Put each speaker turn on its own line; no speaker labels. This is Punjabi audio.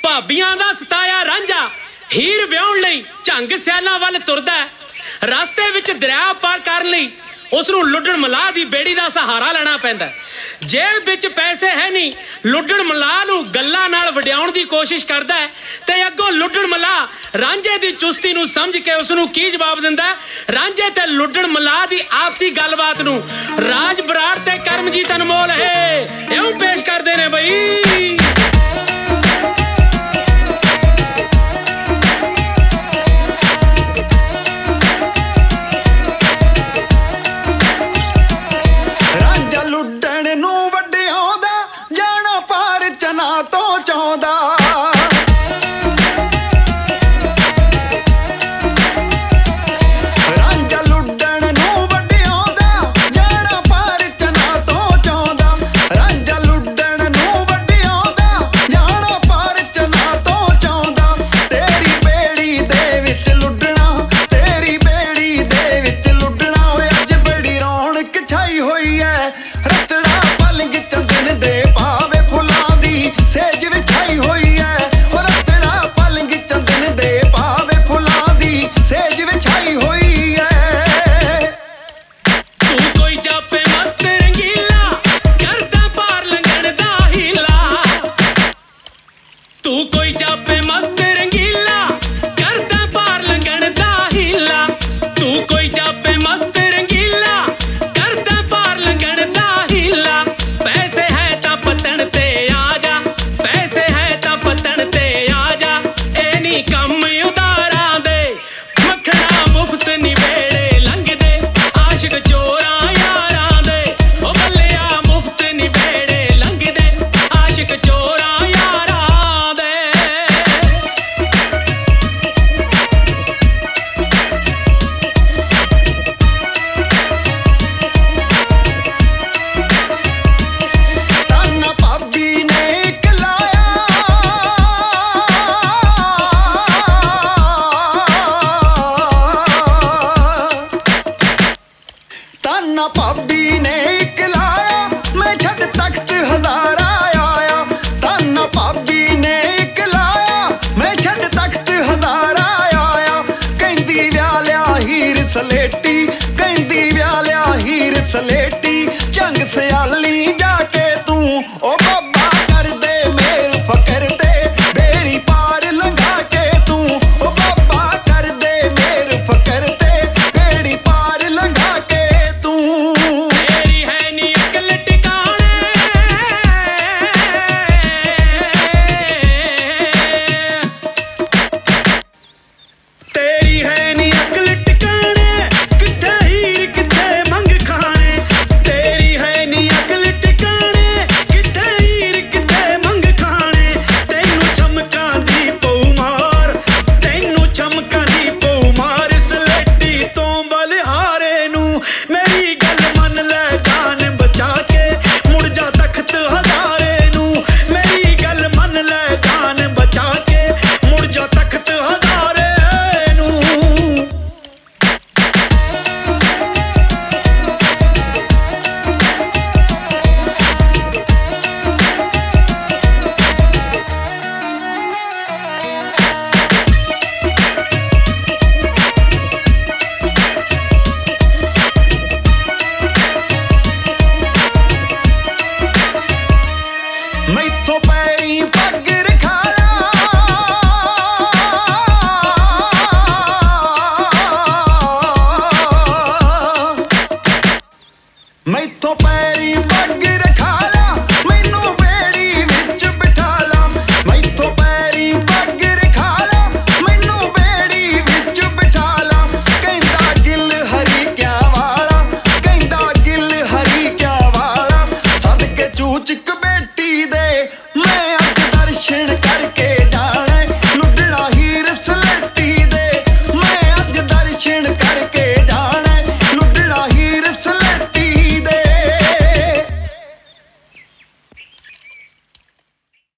ਭਾਬੀਆਂ ਦਾ ਸਤਾਇਆ ਰਾਂਝਾ ਹੀਰ ਵਿਆਹੁਣ ਲਈ ਝੰਗ ਸਿਆਲਾਂ ਵੱਲ ਤੁਰਦਾ। ਰਸਤੇ ਵਿੱਚ ਦਰਿਆ ਪਾਰ ਕਰਨ ਲਈ ਉਸ ਨੂੰ ਲੁੱਡਣ ਮਲਾਹ ਦੀ ਬੇੜੀ ਦਾ ਸਹਾਰਾ ਲੈਣਾ ਪੈਂਦਾ। ਜੇਬ ਵਿੱਚ ਪੈਸੇ ਹੈ ਨਹੀਂ, ਲੁੱਡਣ ਮਲਾਹ ਨੂੰ ਗੱਲਾਂ ਨਾਲ ਵਡਿਆਉਣ ਦੀ ਕੋਸ਼ਿਸ਼ ਕਰਦਾ ਤੇ ਅੱਗੋਂ ਲੁੱਡਣ ਮਲਾਹ ਰਾਂਝੇ ਦੀ ਚੁਸਤੀ ਨੂੰ ਸਮਝ ਕੇ ਉਸ ਨੂੰ ਕੀ ਜਵਾਬ ਦਿੰਦਾ। ਰਾਂਝੇ ਤੇ ਲੁੱਡਣ ਮਲਾਹ ਦੀ ਆਪਸੀ ਗੱਲਬਾਤ ਨੂੰ ਰਾਜ ਬਰਾੜ ਤੇ ਕਰਮਜੀਤ ਅਨਮੋਲ ਹੈ ਇਉਂ ਪੇਸ਼ ਕਰਦੇ ਨੇ ਬਈ।
ਭਾਬੀ ਨੇ ਇੱਕ ਲਾਇਆ ਮੈਂ ਛੱਡ ਤਖਤ ਹਜ਼ਾਰਾ ਆਇਆ। ਤਾਨਾ ਭਾਬੀ ਨੇ ਇੱਕ ਲਾਇਆ ਮੈਂ ਛੱਡ ਤਖਤ ਹਜ਼ਾਰਾ ਆਇਆ। ਕਹਿੰਦੀ ਵਿਆਹ ਲਿਆ ਹੀਰ ਸਲੇਟੀ, ਕਹਿੰਦੀ ਵਿਆਹ ਲਿਆ ਹੀਰ ਸਲੇਟੀ। ਝੰਗ ਸਿਆਲੀ ਜਾ ਕੇ ਤੂੰ ਉਹ ਬਾਬਾ ਕਰਦੇ ਮੇਰ ਫਕਰ ਤੇ ਬੇੜੀ ਪਾਰ ਲੰਘਾ ਕੇ ਤੂੰ ਉਹ ਬਾਬਾ ਕਰਦੇ ਮੇਰ ਫਕਰ ਤੇ ਬੇੜੀ ਪਾਰ ਲੰਘਾ ਕੇ ਮੈਥੋਂ ਪੈਰੀ ਪੱਗ ਰਖਾ ਲਾ। ਮੈਥੋਂ ਪੈਰੀ ਪੱਗ